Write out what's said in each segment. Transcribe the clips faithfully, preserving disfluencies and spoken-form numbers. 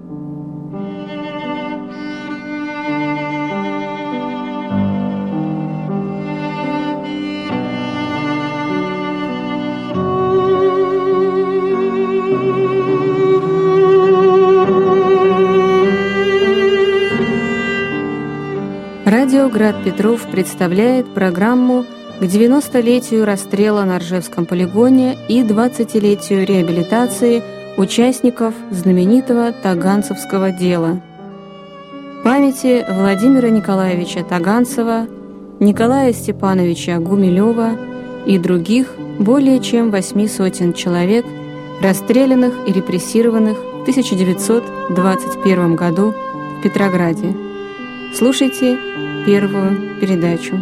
Радио «Град Петров» представляет программу к девяностолетию расстрела на Ржевском полигоне и двадцатилетию реабилитации участников знаменитого Таганцевского дела. Памяти Владимира Николаевича Таганцева, Николая Степановича Гумилева и других более чем восьми сотен человек, расстрелянных и репрессированных в тысяча девятьсот двадцать первом году в Петрограде. Слушайте первую передачу.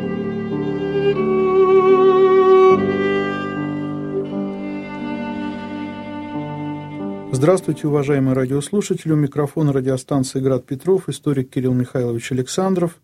Здравствуйте, уважаемые радиослушатели. У микрофона радиостанции «Град Петров» историк Кирилл Михайлович Александров.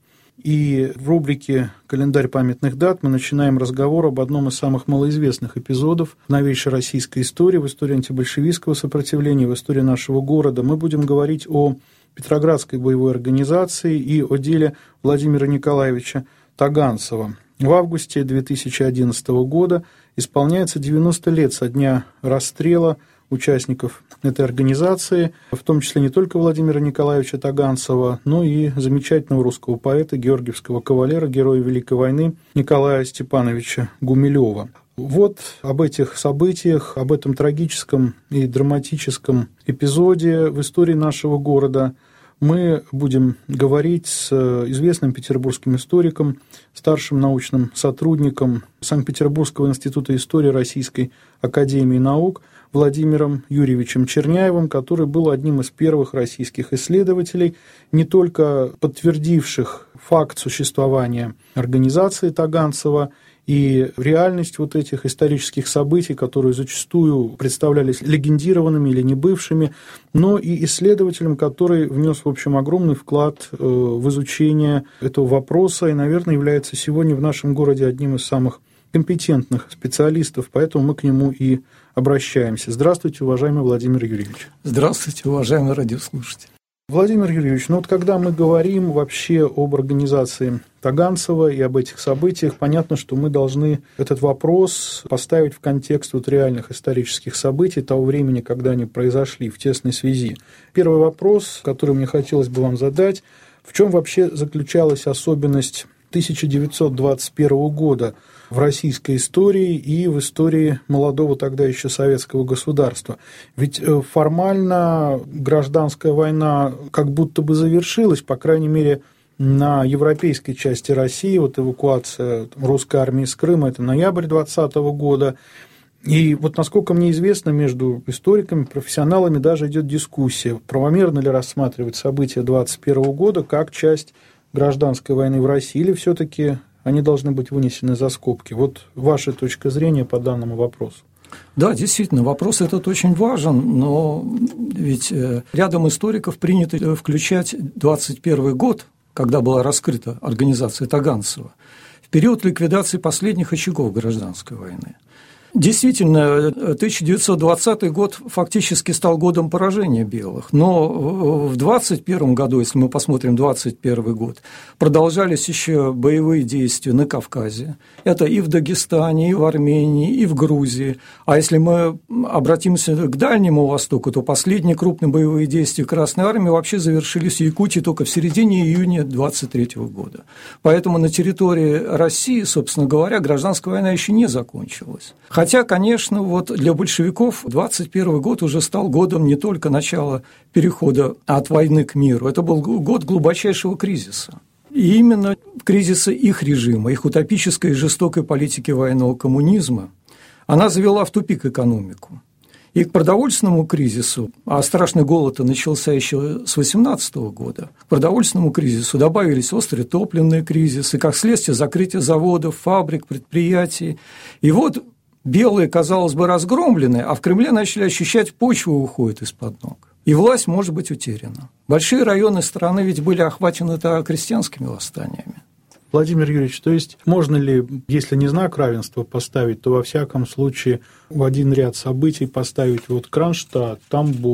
И в рубрике «Календарь памятных дат» мы начинаем разговор об одном из самых малоизвестных эпизодов в новейшей российской истории, в истории антибольшевистского сопротивления, в истории нашего города. Мы будем говорить о Петроградской боевой организации и о деле Владимира Николаевича Таганцева. В августе две тысячи одиннадцатого года исполняется девяносто лет со дня расстрела участников этой организации, в том числе не только Владимира Николаевича Таганцева, но и замечательного русского поэта, георгиевского кавалера, героя Великой войны Николая Степановича Гумилева. Вот об этих событиях, об этом трагическом и драматическом эпизоде в истории нашего города мы будем говорить с известным петербургским историком, старшим научным сотрудником Санкт-Петербургского института истории Российской академии наук Владимиром Юрьевичем Черняевым, который был одним из первых российских исследователей, не только подтвердивших факт существования организации Таганцева и реальность вот этих исторических событий, которые зачастую представлялись легендированными или небывшими, но и исследователем, который внес, в общем, огромный вклад в изучение этого вопроса и, наверное, является сегодня в нашем городе одним из самых компетентных специалистов, поэтому мы к нему и обращаемся. Здравствуйте, уважаемый Владимир Юрьевич. Здравствуйте, уважаемый радиослушатель. Владимир Юрьевич, ну вот когда мы говорим вообще об организации Таганцева и об этих событиях, понятно, что мы должны этот вопрос поставить в контекст вот реальных исторических событий того времени, когда они произошли в тесной связи. Первый вопрос, который мне хотелось бы вам задать: в чем вообще заключалась особенность тысяча девятьсот двадцать первого года в российской истории и в истории молодого тогда еще советского государства? Ведь формально гражданская война как будто бы завершилась, по крайней мере, на европейской части России. Вот эвакуация русской армии из Крыма – это ноябрь двадцатого года. И вот, насколько мне известно, между историками, профессионалами даже идет дискуссия, правомерно ли рассматривать события двадцать первого года как часть гражданской войны в России, или все-таки они должны быть вынесены за скобки. Вот ваша точка зрения по данному вопросу. Да, действительно, вопрос этот очень важен, но ведь рядом историков принято включать двадцать первый год, когда была раскрыта организация Таганцева, в период ликвидации последних очагов гражданской войны. Действительно, тысяча девятьсот двадцатый год фактически стал годом поражения белых, но в двадцать первом году, если мы посмотрим двадцать первый год, продолжались еще боевые действия на Кавказе. Это и в Дагестане, и в Армении, и в Грузии. А если мы обратимся к Дальнему Востоку, то последние крупные боевые действия Красной Армии вообще завершились в Якутии только в середине июня двадцать третьего года. Поэтому на территории России, собственно говоря, гражданская война еще не закончилась. Хотя, конечно, вот для большевиков двадцать первый год уже стал годом не только начала перехода от войны к миру, это был год глубочайшего кризиса. И именно кризиса их режима, их утопической и жестокой политики военного коммунизма, она завела в тупик экономику. И к продовольственному кризису, а страшный голод начался еще с восемнадцатого года, к продовольственному кризису добавились острые топливные кризисы, как следствие закрытия заводов, фабрик, предприятий. И вот белые, казалось бы, разгромлены, а в Кремле начали ощущать, почва уходит из-под ног. И власть может быть утеряна. Большие районы страны ведь были охвачены крестьянскими восстаниями. Владимир Юрьевич, то есть можно ли, если не знак равенства поставить, то во всяком случае в один ряд событий поставить вот Кронштадт, Тамбов,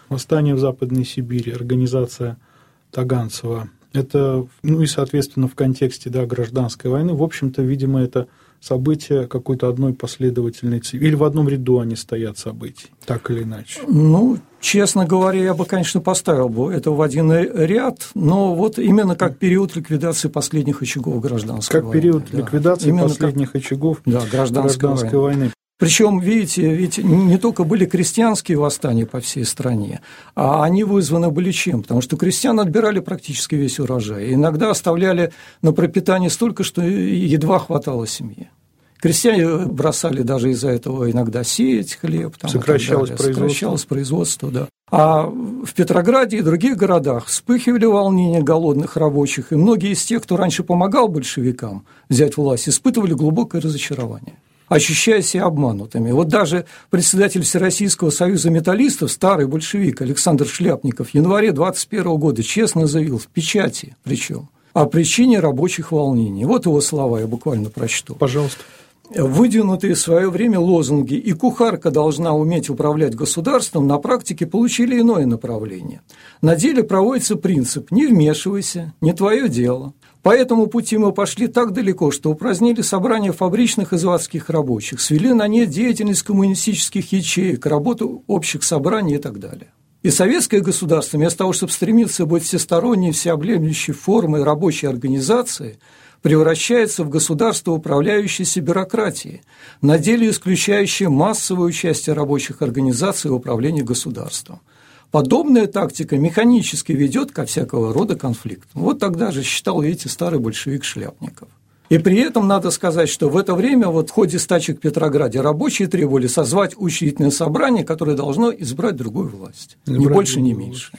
восстание в Западной Сибири, организация Таганцева. Это, ну и, соответственно, в контексте, да, гражданской войны, в общем-то, видимо, это события какой-то одной последовательной цепи, или в одном ряду они стоят событий, так или иначе? Ну, честно говоря, я бы, конечно, поставил бы это в один ряд, но вот именно как период ликвидации последних очагов гражданской как войны. Как период да. ликвидации Именно последних как, очагов да, гражданской, гражданской войны. войны. Причем, видите, ведь не только были крестьянские восстания по всей стране, а они вызваны были чем? Потому что крестьян отбирали практически весь урожай. Иногда оставляли на пропитание столько, что едва хватало семье. Крестьяне бросали даже из-за этого иногда сеять хлеб. Там, сокращалось производство. Сокращалось производство, да. А в Петрограде и других городах вспыхивали волнения голодных рабочих, и многие из тех, кто раньше помогал большевикам взять власть, испытывали глубокое разочарование, ощущая себя обманутыми. Вот даже председатель Всероссийского союза металлистов, старый большевик Александр Шляпников, в январе двадцать первого года честно заявил, в печати причем, о причине рабочих волнений. Вот его слова, я буквально прочту. Пожалуйста. Выдвинутые в свое время лозунги «и кухарка должна уметь управлять государством» на практике получили иное направление. На деле проводится принцип «не вмешивайся, не твое дело». По этому пути мы пошли так далеко, что упразднили собрания фабричных и заводских рабочих, свели на нет деятельность коммунистических ячеек, работу общих собраний и так далее. И советское государство, вместо того, чтобы стремиться быть всесторонней, всеобъемлющей формой рабочей организации, превращается в государство, управляющееся бюрократией, на деле исключающее массовое участие рабочих организаций в управлении государством. Подобная тактика механически ведет ко всякого рода конфликтам. Вот тогда же считал, видите, старый большевик Шляпников. И при этом надо сказать, что в это время вот в ходе стачек в Петрограде рабочие требовали созвать учредительное собрание, которое должно избрать другую власть, избрать ни больше, ни меньше.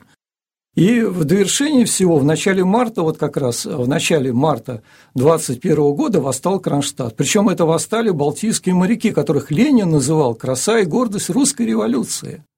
И в довершении всего в начале марта, вот как раз в начале марта двадцать первого года восстал Кронштадт. Причем это восстали балтийские моряки, которых Ленин называл «краса и гордость русской революции».